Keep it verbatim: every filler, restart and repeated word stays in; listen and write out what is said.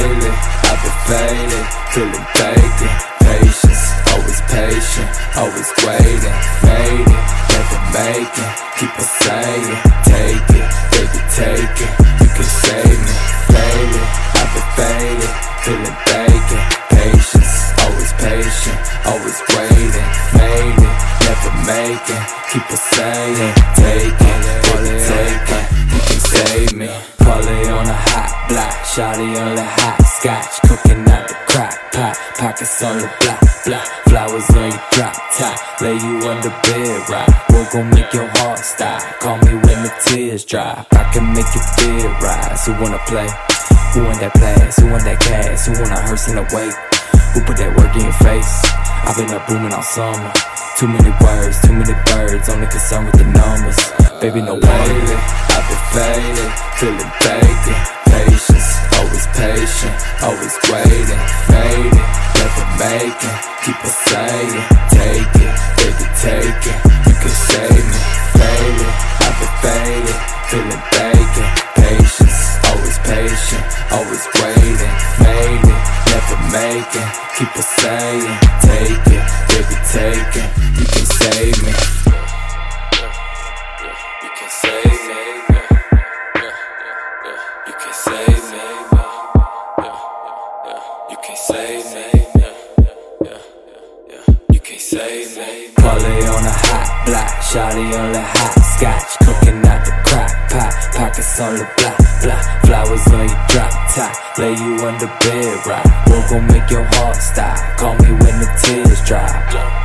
lately I've been faded, feeling vacant. Patience, always patient, always waiting. Made it, never making, keep on saying. Take it, baby, take it, you can save me. Lately I've been faded, feeling vacant. Patience, always patient, always waiting. Made it, never making, keep on saying. Take it, baby, take it, you can save me. Parlay on a hot block, shawty on the hot scotch, cooking out the crock pot, pockets on the block, block, flowers on your drop top, lay you on the bed rock, we're gon' make your heart stop, call me when the tears drop, I can make you feel rise. Who wanna play? Who want that pass? Who want that cash? Who want a hearse in the wake? Who put that work in your face? I've been up booming all summer. Too many words, too many birds, only concerned with the numbers. Baby, no way. I've been faded, feeling vacant. Patience, always patient, always waiting. Made it, never making, keep on saying. Take it, baby, take it, you can save me. Baby, I've been faded, feeling vacant. Patience, always patient, always waiting. Made it, never making, keep on saying. Take it, baby, take it, you can save me. You can save me. You can save me. You can save me. You can save me. Parlay on a hot block, shawty on the hot scotch, cooking out the crock pot, pockets on the block, block, flowers on your drop top, lay you on the bed rock, we're gon' make your heart stop, call me when the tears drop.